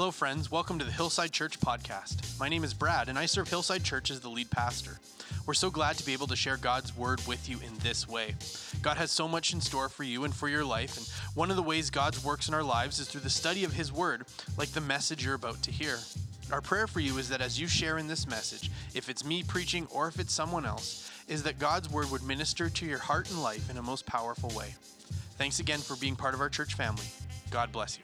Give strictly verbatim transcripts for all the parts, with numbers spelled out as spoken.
Hello, friends. Welcome to the Hillside Church podcast. My name is Brad, and I serve Hillside Church as the lead pastor. We're so glad to be able to share God's word with you in this way. God has so much in store for you and for your life, and one of the ways God works in our lives is through the study of His word, like the message you're about to hear. Our prayer for you is that as you share in this message, if it's me preaching or if it's someone else, is that God's word would minister to your heart and life in a most powerful way. Thanks again for being part of our church family. God bless you.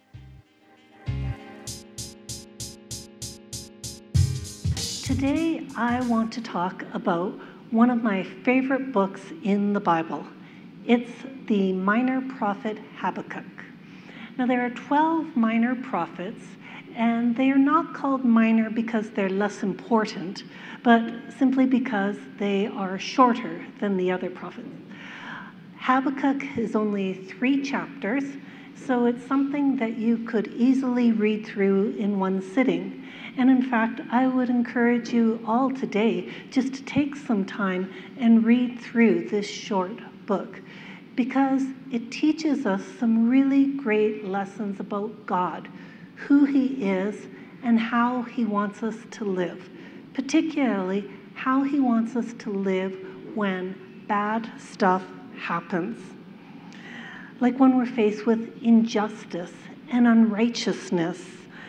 Today, I want to talk about one of my favorite books in the Bible. It's the minor prophet Habakkuk. Now, there are twelve minor prophets, and they are not called minor because they're less important, but simply because they are shorter than the other prophets. Habakkuk is only three chapters, so it's something that you could easily read through in one sitting. And in fact, I would encourage you all today just to take some time and read through this short book, because it teaches us some really great lessons about God, who He is, and how He wants us to live, particularly how He wants us to live when bad stuff happens. Like when we're faced with injustice and unrighteousness.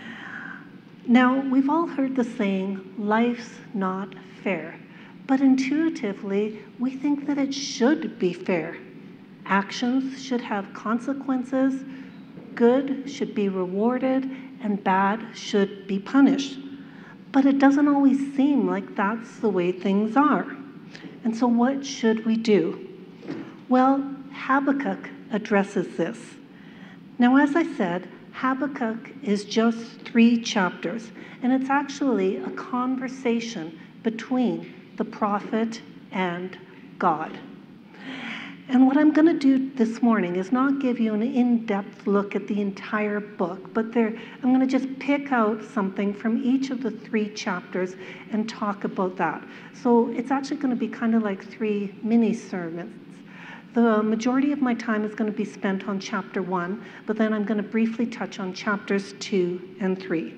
Now, we've all heard the saying, life's not fair, but intuitively, we think that it should be fair. Actions should have consequences, good should be rewarded, and bad should be punished. But it doesn't always seem like that's the way things are. And so what should we do? Well, Habakkuk addresses this. Now, as I said, Habakkuk is just three chapters, and it's actually a conversation between the prophet and God. And what I'm going to do this morning is not give you an in-depth look at the entire book, but there, I'm going to just pick out something from each of the three chapters and talk about that. So it's actually going to be kind of like three mini-sermons. The majority of my time is going to be spent on chapter one, but then I'm going to briefly touch on chapters two and three.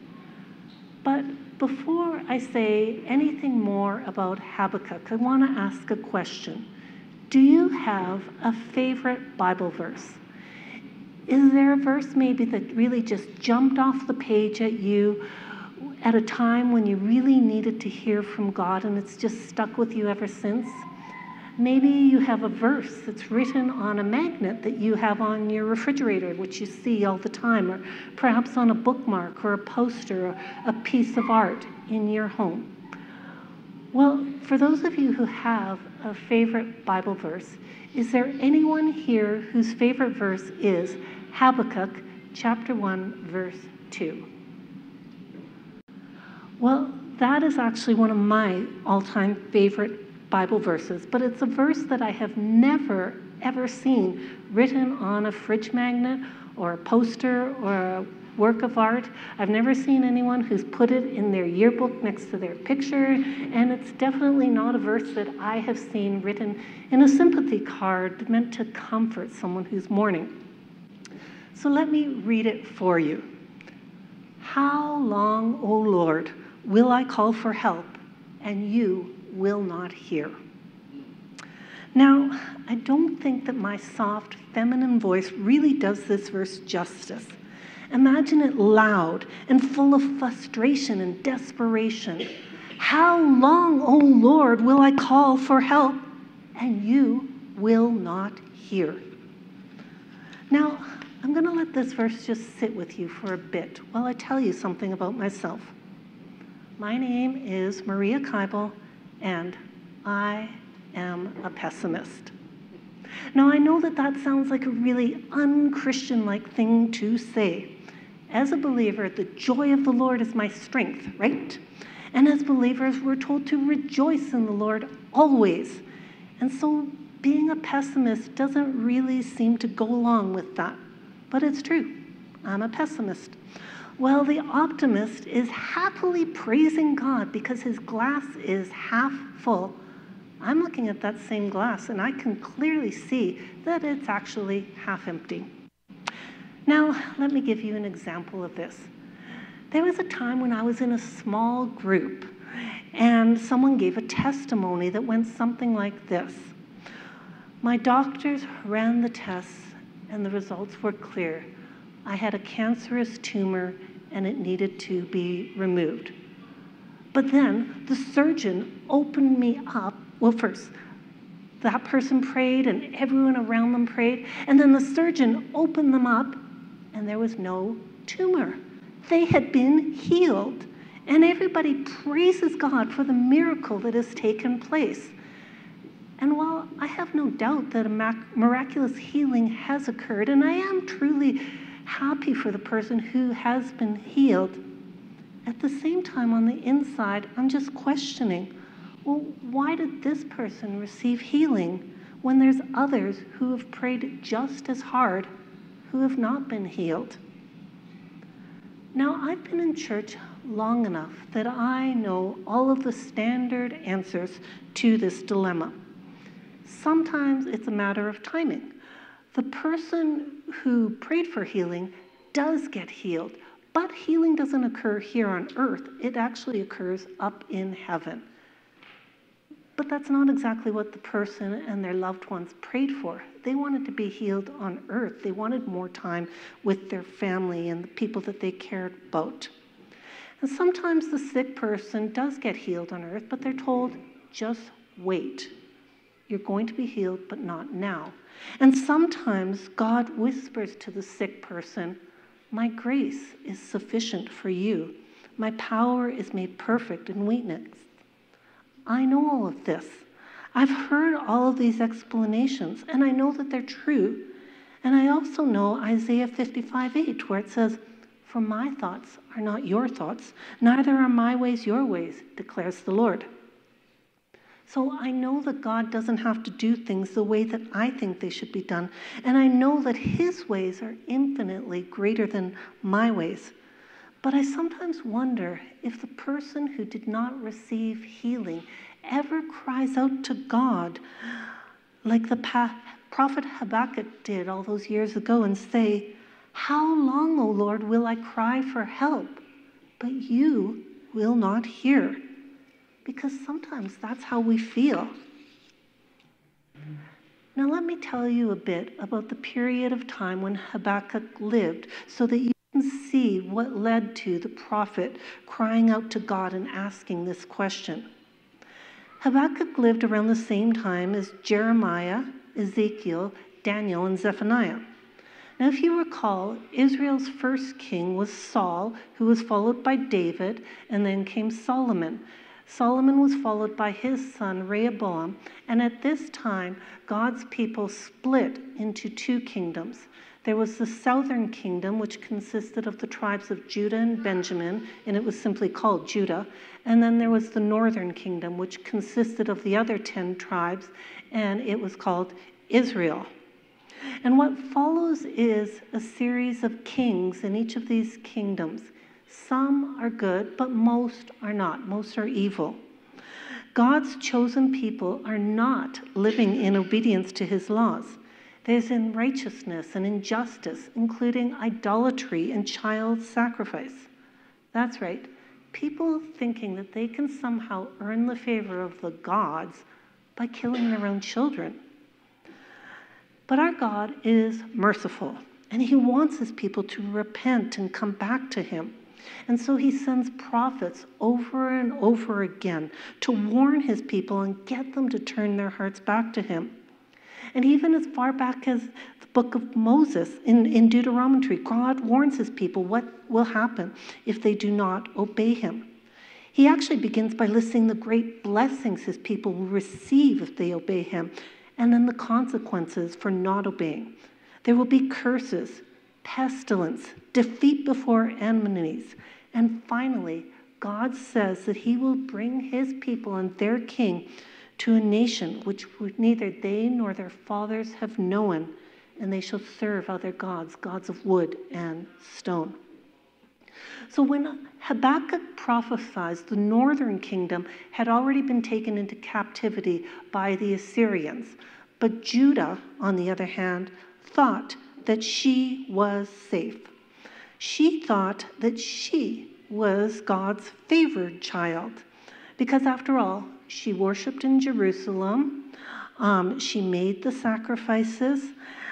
But before I say anything more about Habakkuk, I want to ask a question. Do you have a favorite Bible verse? Is there a verse maybe that really just jumped off the page at you at a time when you really needed to hear from God and it's just stuck with you ever since? Maybe you have a verse that's written on a magnet that you have on your refrigerator, which you see all the time, or perhaps on a bookmark or a poster or a piece of art in your home. Well, for those of you who have a favorite Bible verse, is there anyone here whose favorite verse is Habakkuk chapter one, verse two? Well, that is actually one of my all-time favorite Bible verses, but it's a verse that I have never, ever seen written on a fridge magnet or a poster or a work of art. I've never seen anyone who's put it in their yearbook next to their picture, and it's definitely not a verse that I have seen written in a sympathy card meant to comfort someone who's mourning. So let me read it for you. How long, O Lord, will I call for help, and you will not hear? Now, I don't think that my soft, feminine voice really does this verse justice. Imagine it loud and full of frustration and desperation. How long, O Lord, will I call for help, and you will not hear? Now, I'm going to let this verse just sit with you for a bit while I tell you something about myself. My name is Maria Keibel, and I am a pessimist. Now, I know that that sounds like a really un-Christian-like thing to say. As a believer, the joy of the Lord is my strength, right? And as believers, we're told to rejoice in the Lord always. And so being a pessimist doesn't really seem to go along with that. But it's true. I'm a pessimist. Well, the optimist is happily praising God because his glass is half full. I'm looking at that same glass, and I can clearly see that it's actually half empty. Now, let me give you an example of this. There was a time when I was in a small group and someone gave a testimony that went something like this. My doctors ran the tests and the results were clear. I had a cancerous tumor and it needed to be removed. But then the surgeon opened me up. Well, first, that person prayed and everyone around them prayed, and then the surgeon opened them up and there was no tumor. They had been healed, and everybody praises God for the miracle that has taken place. And while I have no doubt that a miraculous healing has occurred, and I am truly happy for the person who has been healed, at the same time on the inside, I'm just questioning, well, why did this person receive healing when there's others who have prayed just as hard who have not been healed? Now, I've been in church long enough that I know all of the standard answers to this dilemma. Sometimes it's a matter of timing. The person who prayed for healing does get healed, but healing doesn't occur here on earth. It actually occurs up in heaven. But that's not exactly what the person and their loved ones prayed for. They wanted to be healed on earth. They wanted more time with their family and the people that they cared about. And sometimes the sick person does get healed on earth, but they're told, just wait. You're going to be healed, but not now. And sometimes God whispers to the sick person, my grace is sufficient for you. My power is made perfect in weakness. I know all of this. I've heard all of these explanations, and I know that they're true. And I also know Isaiah fifty-five eight, where it says, for my thoughts are not your thoughts, neither are my ways your ways, declares the Lord. So I know that God doesn't have to do things the way that I think they should be done. And I know that his ways are infinitely greater than my ways. But I sometimes wonder if the person who did not receive healing ever cries out to God like the prophet Habakkuk did all those years ago and say, how long, O Lord, will I cry for help, but you will not hear? Because sometimes that's how we feel. Now let me tell you a bit about the period of time when Habakkuk lived so that you can see what led to the prophet crying out to God and asking this question. Habakkuk lived around the same time as Jeremiah, Ezekiel, Daniel, and Zephaniah. Now, if you recall, Israel's first king was Saul, who was followed by David, and then came Solomon. Solomon was followed by his son Rehoboam, and at this time, God's people split into two kingdoms. There was the southern kingdom, which consisted of the tribes of Judah and Benjamin, and it was simply called Judah. And then there was the northern kingdom, which consisted of the other ten tribes, and it was called Israel. And what follows is a series of kings in each of these kingdoms. Some are good, but most are not. Most are evil. God's chosen people are not living in obedience to his laws. There's unrighteousness and injustice, including idolatry and child sacrifice. That's right, people thinking that they can somehow earn the favor of the gods by killing their own children. But our God is merciful, and he wants his people to repent and come back to him. And so he sends prophets over and over again to warn his people and get them to turn their hearts back to him. And even as far back as the book of Moses in, in Deuteronomy, God warns his people what will happen if they do not obey him. He actually begins by listing the great blessings his people will receive if they obey him, and then the consequences for not obeying. There will be curses, pestilence, defeat before enemies, and finally, God says that he will bring his people and their king to a nation which neither they nor their fathers have known, and they shall serve other gods, gods of wood and stone. So when Habakkuk prophesies, the northern kingdom had already been taken into captivity by the Assyrians, but Judah, on the other hand, thought that she was safe. She thought that she was God's favored child because, after all, she worshiped in Jerusalem, um, she made the sacrifices,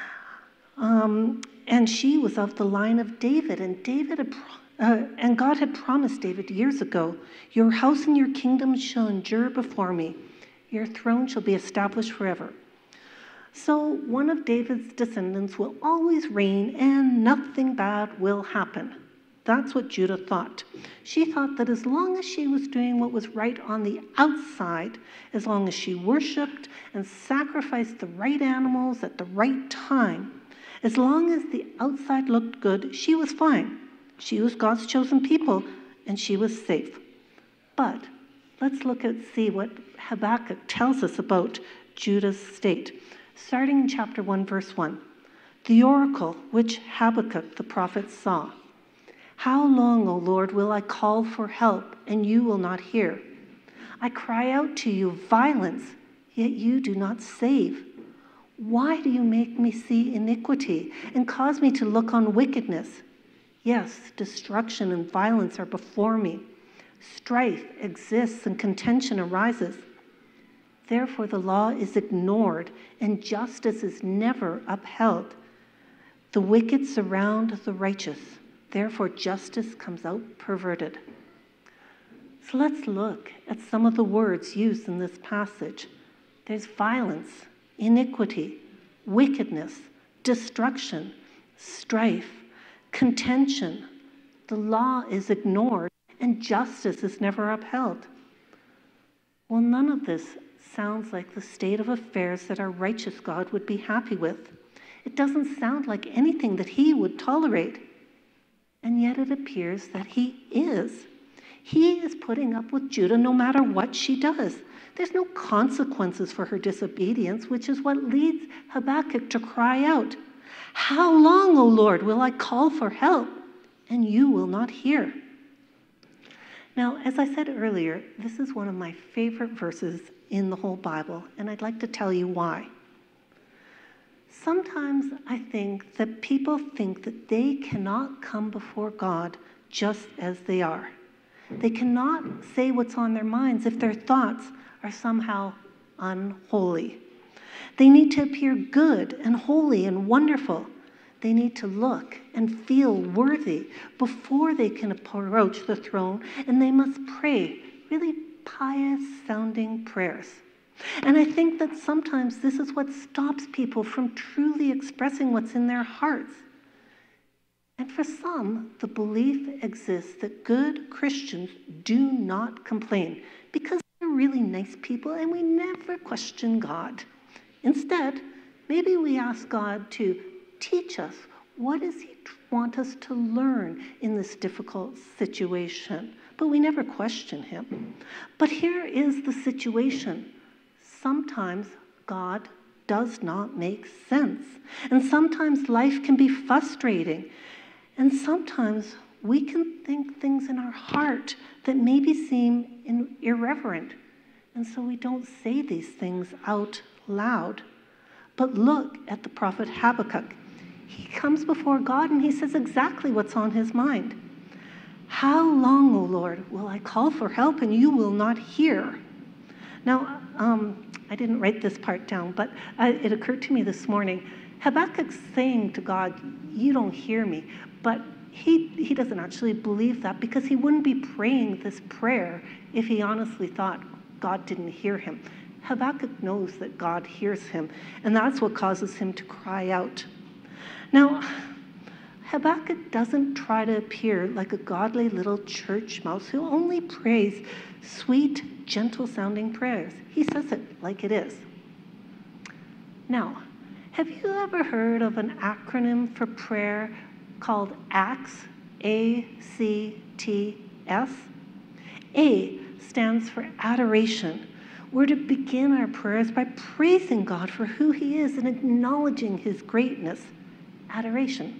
um, and she was of the line of David. And David had, uh, and God had promised David years ago, "Your house and your kingdom shall endure before me. Your throne shall be established forever." So one of David's descendants will always reign and nothing bad will happen. That's what Judah thought. She thought that as long as she was doing what was right on the outside, as long as she worshiped and sacrificed the right animals at the right time, as long as the outside looked good, she was fine. She was God's chosen people and she was safe. But let's look at see what Habakkuk tells us about Judah's state. Starting in chapter one, verse one. The oracle which Habakkuk the prophet saw. How long, O Lord, will I call for help, and you will not hear? I cry out to you violence, yet you do not save. Why do you make me see iniquity and cause me to look on wickedness? Yes, destruction and violence are before me. Strife exists and contention arises. Therefore the law is ignored and justice is never upheld. The wicked surround the righteous. Therefore justice comes out perverted. So let's look at some of the words used in this passage. There's violence, iniquity, wickedness, destruction, strife, contention. The law is ignored and justice is never upheld. Well, none of this sounds like the state of affairs that our righteous God would be happy with. It doesn't sound like anything that he would tolerate. And yet it appears that he is. He is putting up with Judah no matter what she does. There's no consequences for her disobedience, which is what leads Habakkuk to cry out, "How long, O Lord, will I call for help, and you will not hear?" Now, as I said earlier, this is one of my favorite verses in the whole Bible, and I'd like to tell you why. Sometimes I think that people think that they cannot come before God just as they are. They cannot say what's on their minds if their thoughts are somehow unholy. They need to appear good and holy and wonderful. They need to look and feel worthy before they can approach the throne, and they must pray really pious-sounding prayers. And I think that sometimes this is what stops people from truly expressing what's in their hearts. And for some, the belief exists that good Christians do not complain because they're really nice people and we never question God. Instead, maybe we ask God to teach us what does he want us to learn in this difficult situation, but we never question him. But here is the situation. Sometimes God does not make sense. And sometimes life can be frustrating. And sometimes we can think things in our heart that maybe seem in, irreverent. And so we don't say these things out loud. But look at the prophet Habakkuk. He comes before God and he says exactly what's on his mind. How long, O Lord, will I call for help and you will not hear? Now, um, I didn't write this part down, but uh, it occurred to me this morning. Habakkuk's saying to God, you don't hear me. But he, he doesn't actually believe that because he wouldn't be praying this prayer if he honestly thought God didn't hear him. Habakkuk knows that God hears him, and that's what causes him to cry out. Now, Habakkuk doesn't try to appear like a godly little church mouse who only prays sweet, gentle-sounding prayers. He says it like it is. Now, have you ever heard of an acronym for prayer called ACTS? A C T S? A stands for adoration. We're to begin our prayers by praising God for who he is and acknowledging his greatness. Adoration.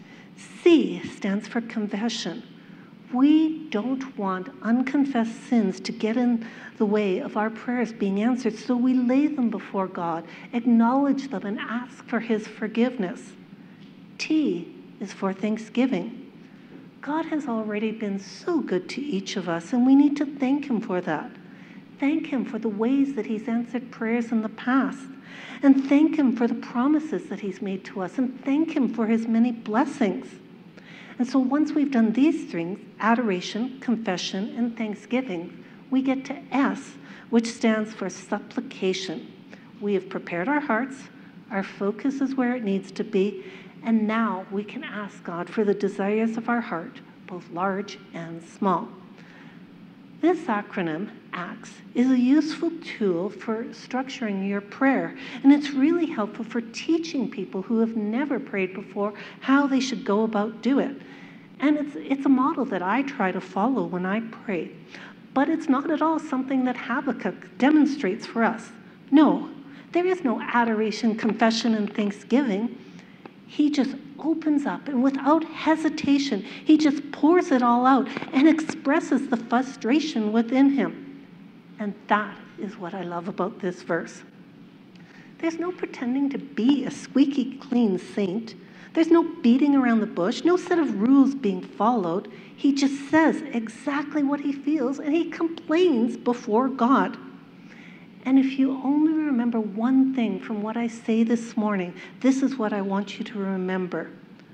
C stands for confession. We don't want unconfessed sins to get in the way of our prayers being answered, so we lay them before God, acknowledge them, and ask for his forgiveness. T is for thanksgiving. God has already been so good to each of us, and we need to thank him for that. Thank him for the ways that he's answered prayers in the past, and thank him for the promises that he's made to us, and thank him for his many blessings. And so once we've done these things, adoration, confession, and thanksgiving, we get to S, which stands for supplication. We have prepared our hearts, our focus is where it needs to be, and now we can ask God for the desires of our heart, both large and small. This acronym, ACTS, is a useful tool for structuring your prayer, and it's really helpful for teaching people who have never prayed before how they should go about do it. And it's, it's a model that I try to follow when I pray, but it's not at all something that Habakkuk demonstrates for us. No, there is no adoration, confession, and thanksgiving. He just opens up, and without hesitation, he just pours it all out and expresses the frustration within him. And that is what I love about this verse. There's no pretending to be a squeaky clean saint. There's no beating around the bush, no set of rules being followed. He just says exactly what he feels, and he complains before God. And if you only remember one thing from what I say this morning, this is what I want you to remember.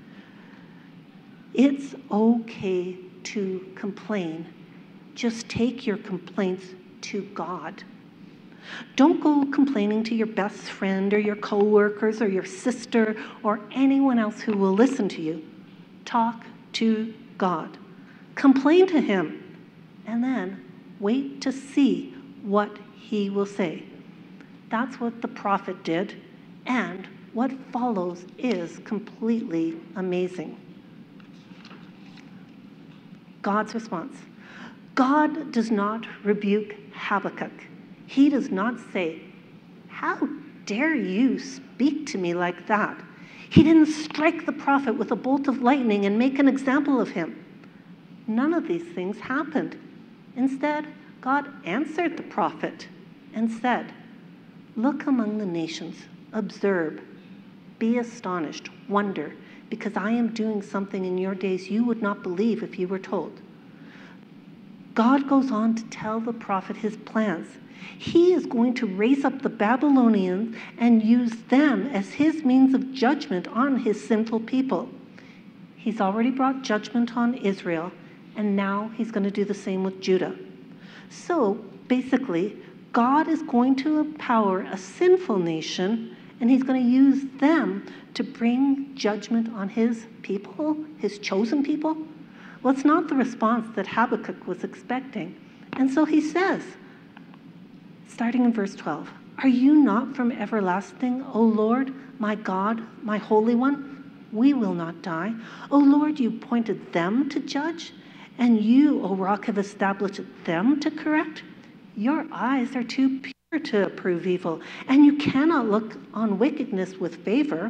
It's okay to complain. Just take your complaints to God. Don't go complaining to your best friend or your coworkers or your sister or anyone else who will listen to you. Talk to God. Complain to him, and then wait to see what he will say. That's what the prophet did, and what follows is completely amazing. God's response. God does not rebuke Habakkuk. He does not say, "How dare you speak to me like that?" He didn't strike the prophet with a bolt of lightning and make an example of him. None of these things happened. Instead, God answered the prophet and said, "Look among the nations, observe, be astonished, wonder, because I am doing something in your days you would not believe if you were told." God goes on to tell the prophet his plans. He is going to raise up the Babylonians and use them as his means of judgment on his sinful people. He's already brought judgment on Israel, and now he's going to do the same with Judah. So basically, God is going to empower a sinful nation, and he's going to use them to bring judgment on his people, his chosen people. Well, it's not the response that Habakkuk was expecting. And so he says, starting in verse twelve, "Are you not from everlasting, O Lord, my God, my Holy One? We will not die. O Lord, you appointed them to judge, and you, O Rock, have established them to correct. Your eyes are too pure to approve evil, and you cannot look on wickedness with favor.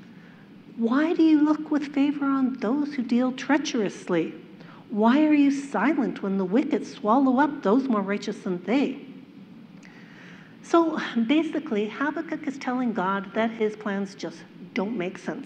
Why do you look with favor on those who deal treacherously? Why are you silent when the wicked swallow up those more righteous than they?" So basically, Habakkuk is telling God that his plans just don't make sense.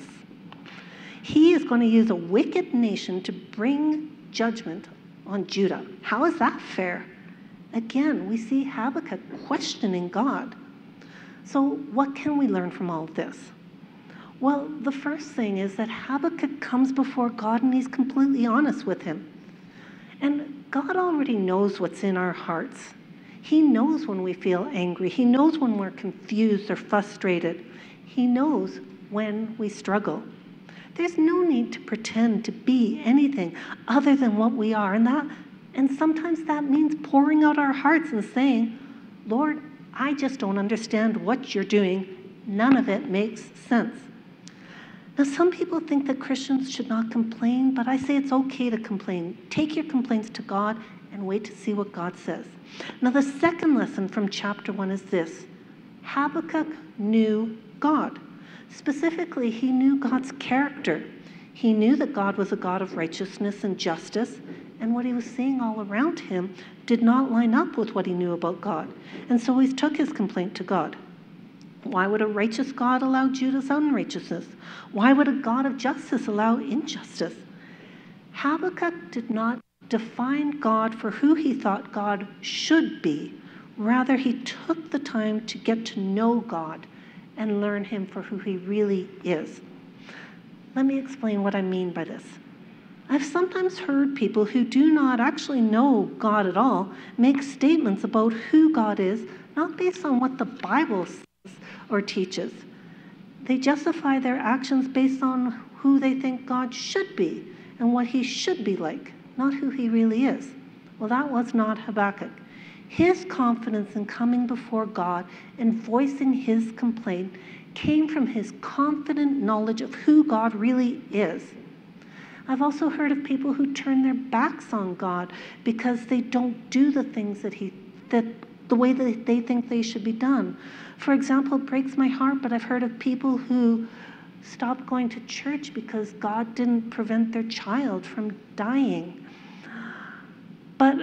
He is going to use a wicked nation to bring judgment on Judah. How is that fair? Again, we see Habakkuk questioning God. So what can we learn from all of this? Well, the first thing is that Habakkuk comes before God and he's completely honest with him. And God already knows what's in our hearts. He knows when we feel angry. He knows when we're confused or frustrated. He knows when we struggle. There's no need to pretend to be anything other than what we are. And that, and sometimes that means pouring out our hearts and saying, "Lord, I just don't understand what you're doing. None of it makes sense." Now, some people think that Christians should not complain, but I say it's okay to complain. Take your complaints to God and wait to see what God says. Now, the second lesson from chapter one is this. Habakkuk knew God. Specifically, he knew God's character. He knew that God was a God of righteousness and justice, and what he was seeing all around him did not line up with what he knew about God. And so he took his complaint to God. Why would a righteous God allow Judah's unrighteousness? Why would a God of justice allow injustice? Habakkuk did not define God for who he thought God should be. Rather, he took the time to get to know God and learn him for who he really is. Let me explain what I mean by this. I've sometimes heard people who do not actually know God at all make statements about who God is, not based on what the Bible says or teaches. They justify their actions based on who they think God should be and what he should be like, not who he really is. Well, that was not Habakkuk. His confidence in coming before God and voicing his complaint came from his confident knowledge of who God really is. I've also heard of people who turn their backs on God because they don't do the things that he that the way that they think they should be done. For example, it breaks my heart, but I've heard of people who stopped going to church because God didn't prevent their child from dying. But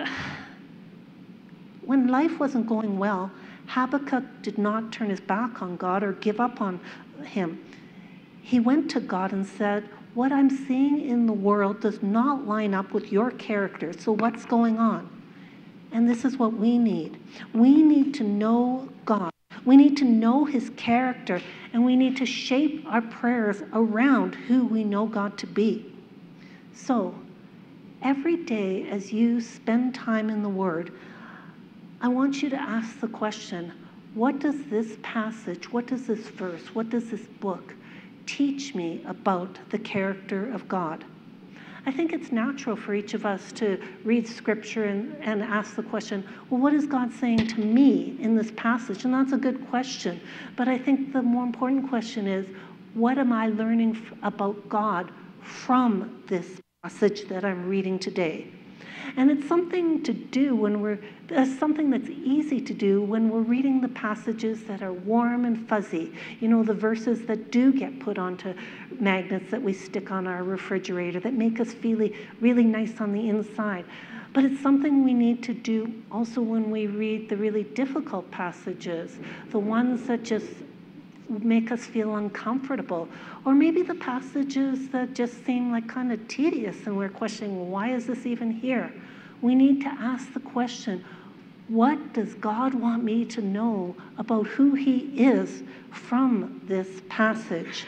when life wasn't going well, Habakkuk did not turn his back on God or give up on him. He went to God and said, "What I'm seeing in the world does not line up with your character, so what's going on?" And this is what we need. We need to know God. We need to know his character, and we need to shape our prayers around who we know God to be. So, every day as you spend time in the Word, I want you to ask the question, what does this passage, what does this verse, what does this book teach me about the character of God? I think it's natural for each of us to read scripture and, and ask the question, well, what is God saying to me in this passage? And that's a good question. But I think the more important question is, what am I learning f- about God from this passage that I'm reading today? And it's something to do when we're, uh, something that's easy to do when we're reading the passages that are warm and fuzzy. You know, the verses that do get put onto magnets that we stick on our refrigerator that make us feel really nice on the inside. But it's something we need to do also when we read the really difficult passages, the ones that just make us feel uncomfortable, or maybe the passages that just seem like kind of tedious and we're questioning, well, why is this even here? We need to ask the question, what does God want me to know about who he is from this passage?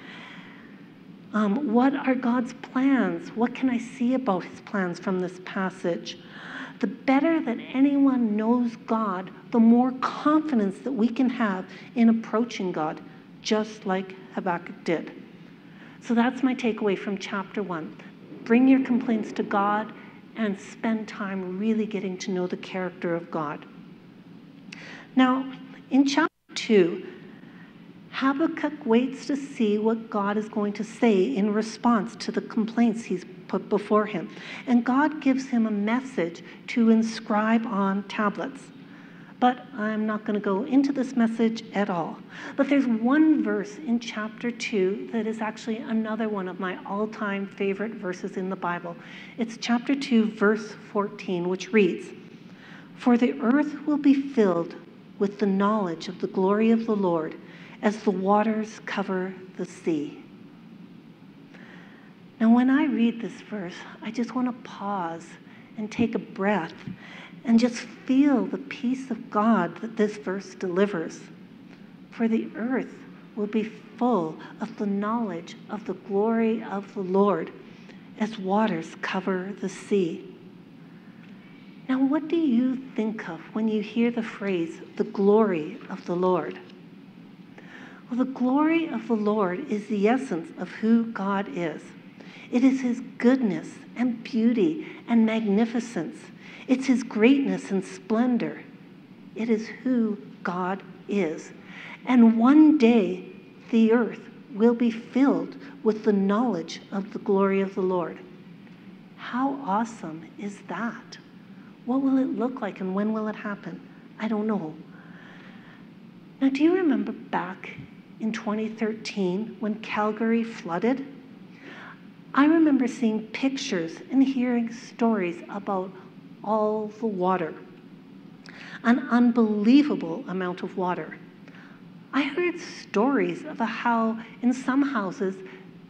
Um, what are God's plans? What can I see about his plans from this passage? The better that anyone knows God, the more confidence that we can have in approaching God, just like Habakkuk did. So that's my takeaway from chapter one. Bring your complaints to God and spend time really getting to know the character of God. Now, in chapter two, Habakkuk waits to see what God is going to say in response to the complaints he's put before him. And God gives him a message to inscribe on tablets. But I'm not going to go into this message at all. But there's one verse in chapter two that is actually another one of my all-time favorite verses in the Bible. It's chapter two, verse fourteen, which reads, "For the earth will be filled with the knowledge of the glory of the Lord, as the waters cover the sea." Now, when I read this verse, I just want to pause and take a breath and just feel the peace of God that this verse delivers. For the earth will be full of the knowledge of the glory of the Lord as waters cover the sea. Now, what do you think of when you hear the phrase, the glory of the Lord? Well, the glory of the Lord is the essence of who God is. It is his goodness and beauty and magnificence. It's his greatness and splendor. It is who God is. And one day, the earth will be filled with the knowledge of the glory of the Lord. How awesome is that? What will it look like and when will it happen? I don't know. Now, do you remember back in twenty thirteen when Calgary flooded? I remember seeing pictures and hearing stories about all the water, an unbelievable amount of water. I heard stories of how in some houses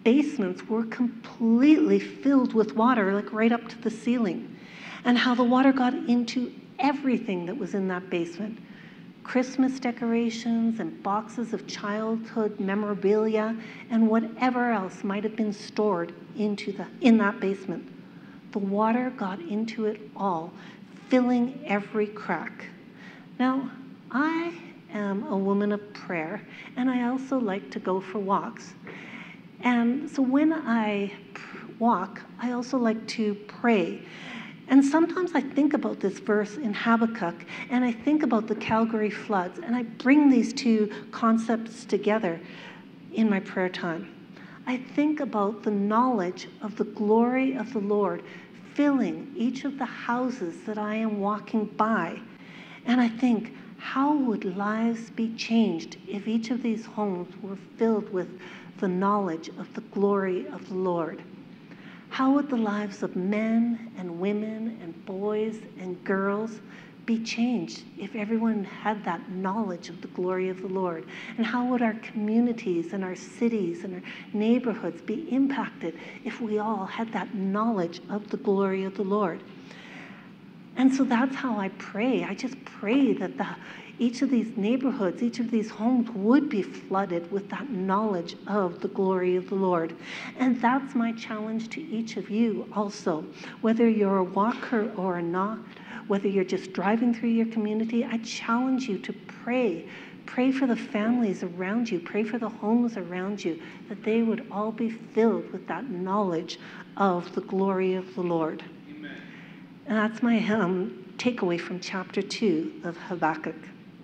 basements were completely filled with water, like right up to the ceiling, and how the water got into everything that was in that basement. Christmas decorations and boxes of childhood memorabilia and whatever else might have been stored into the, in that basement. The water got into it all, filling every crack. Now, I am a woman of prayer, and I also like to go for walks. And so when I walk, I also like to pray. And sometimes I think about this verse in Habakkuk, and I think about the Calgary floods, and I bring these two concepts together in my prayer time. I think about the knowledge of the glory of the Lord filling each of the houses that I am walking by. And I think, how would lives be changed if each of these homes were filled with the knowledge of the glory of the Lord? How would the lives of men and women and boys and girls be changed if everyone had that knowledge of the glory of the Lord? And how would our communities and our cities and our neighborhoods be impacted if we all had that knowledge of the glory of the Lord? And so that's how I pray. I just pray that the, each of these neighborhoods, each of these homes would be flooded with that knowledge of the glory of the Lord. And that's my challenge to each of you also. Whether you're a walker or not, whether you're just driving through your community, I challenge you to pray. Pray for the families around you. Pray for the homes around you, that they would all be filled with that knowledge of the glory of the Lord. Amen. And that's my um, takeaway from chapter two of Habakkuk.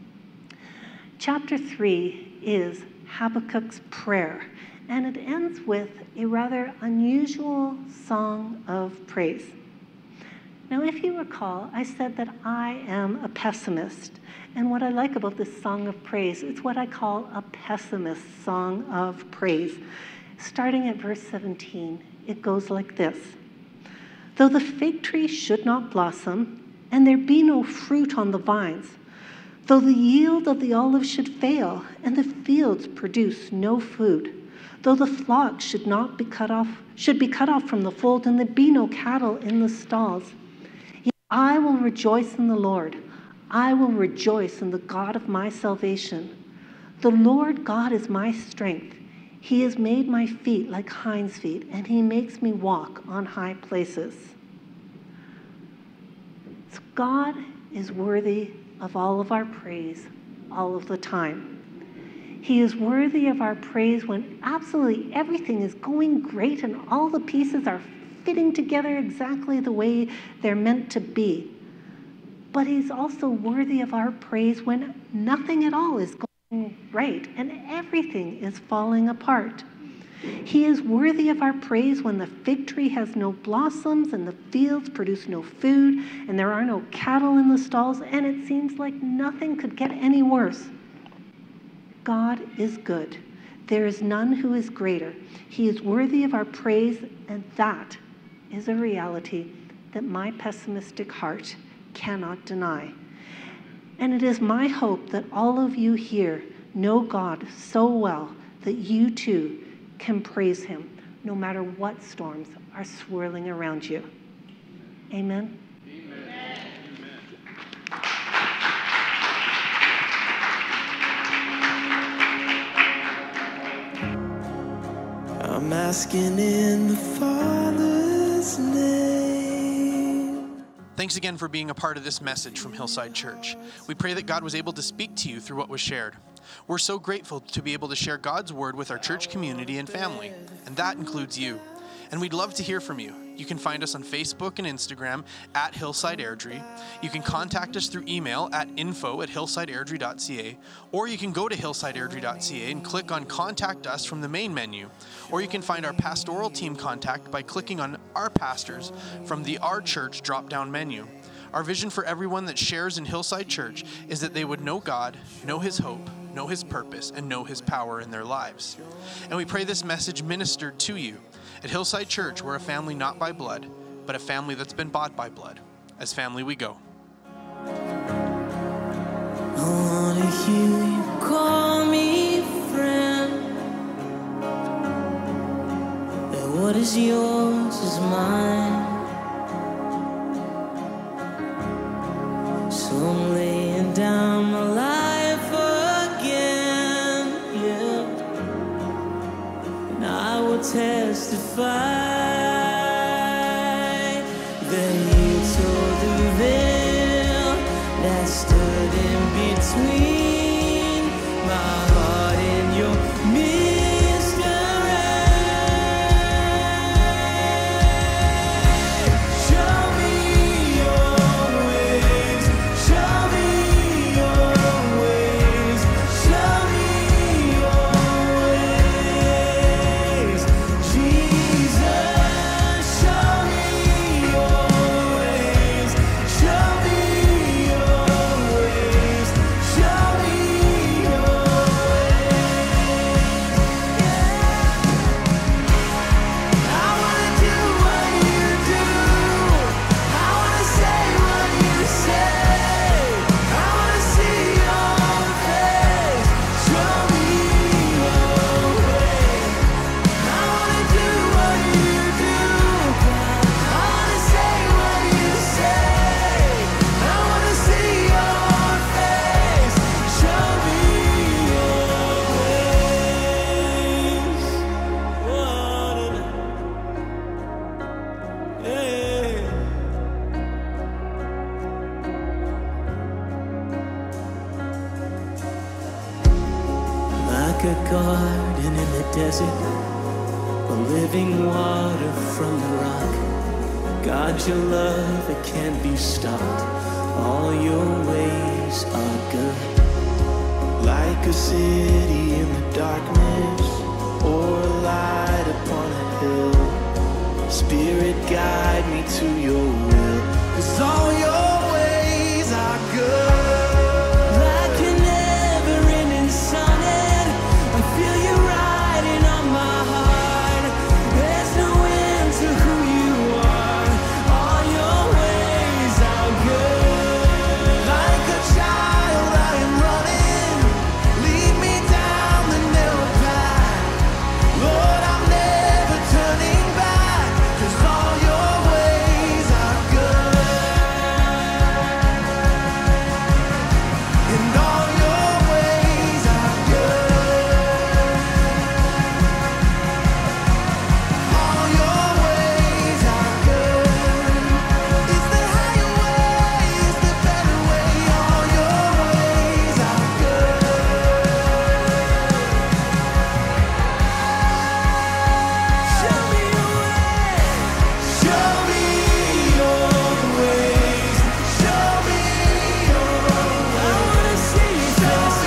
Chapter three is Habakkuk's prayer, and it ends with a rather unusual song of praise. Now, if you recall, I said that I am a pessimist, and what I like about this song of praise, it's what I call a pessimist song of praise. Starting at verse seventeen, it goes like this. Though the fig tree should not blossom, and there be no fruit on the vines, though the yield of the olive should fail, and the fields produce no food, though the flock should not be cut off, should be cut off from the fold, and there be no cattle in the stalls, yet I will rejoice in the Lord. I will rejoice in the God of my salvation. The Lord God is my strength. He has made my feet like hinds' feet, and he makes me walk on high places. So God is worthy of all of our praise all of the time. He is worthy of our praise when absolutely everything is going great and all the pieces are fitting together exactly the way they're meant to be. But he's also worthy of our praise when nothing at all is going right and everything is falling apart. He is worthy of our praise when the fig tree has no blossoms and the fields produce no food and there are no cattle in the stalls and it seems like nothing could get any worse. God is good. There is none who is greater. He is worthy of our praise, and that is a reality that my pessimistic heart cannot deny. And it is my hope that all of you here know God so well that you too can praise him no matter what storms are swirling around you. Amen. Amen. I'm asking in the Father's name. Thanks again for being a part of this message from Hillside Church. We pray that God was able to speak to you through what was shared. We're so grateful to be able to share God's word with our church community and family, and that includes you. And we'd love to hear from you. You can find us on Facebook and Instagram at Hillside Airdrie. You can contact us through email at info at hillsideairdrie dot c a, or you can go to hillsideairdrie dot c a and click on Contact Us from the main menu. Or you can find our pastoral team contact by clicking on Our Pastors from the Our Church drop-down menu. Our vision for everyone that shares in Hillside Church is that they would know God, know his hope, know his purpose, and know his power in their lives. And we pray this message ministered to you. At Hillside Church, we're a family not by blood, but a family that's been bought by blood. As family we go. I wanna hear you call me friend. is yours is mine. So I'm laying down my life again, yeah. And I will testify that you tore the veil that stood in between my heart and your mystery. Show me your ways, show me your ways, show me your ways, Jesus. Show me your ways, show me your ways, show me your ways. I wanna do what you do. I wanna say what you say. I wanna see your face. Show me your way. I wanna do what you do. I wanna say what you say. I wanna see your face. Show me your ways. Yeah. Like a garden in the desert, a living water from the rock. God, your love, it can't be stopped. All your ways are good. Like a city in the darkness, or a light upon a hill. Spirit, guide me to your will, 'cause all your ways are good. Like an never-ending sonnet, I feel you writing on my heart. There's no end to who you are. All your ways are good. Like a child I am running, lead me down the narrow path. Lord, I'm never turning back, 'cause all your ways are good. And all your ways are good. All your ways are good. Is the higher way, is the better way. All your ways are good. Show me your ways. Show me your ways. Show me your ways. I wanna see you face,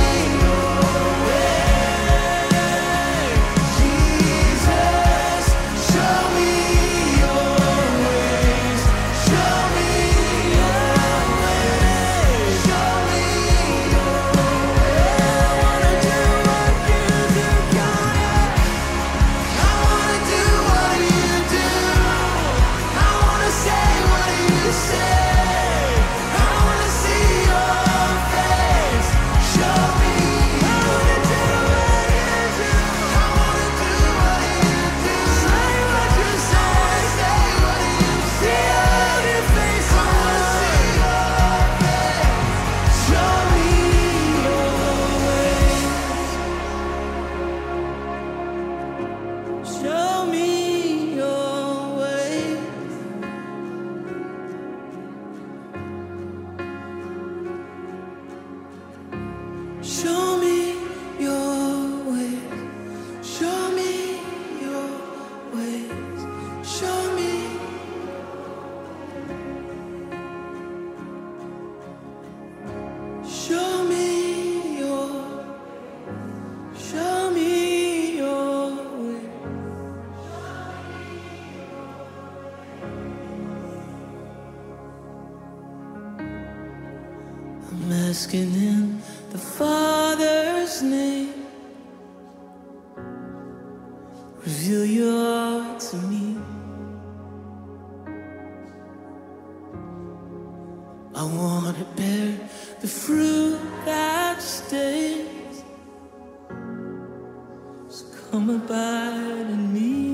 Jesus. Show me your ways. Show me your ways. Show me your ways. I wanna do what you do, God. I wanna do what you do. I wanna say what you say. I wanna see your face. Show me. I wanna do what you do. I wanna do what you do. Say what you say. Say what you see on your face. I wanna see your face. Show me your ways. Show me your ways. Show me your ways. Show me your ways. Show me. Show me your. Show me your ways. I'm asking in the Father's name. Reveal your heart to me. I want to bear the fruit that stays. So come abide in me.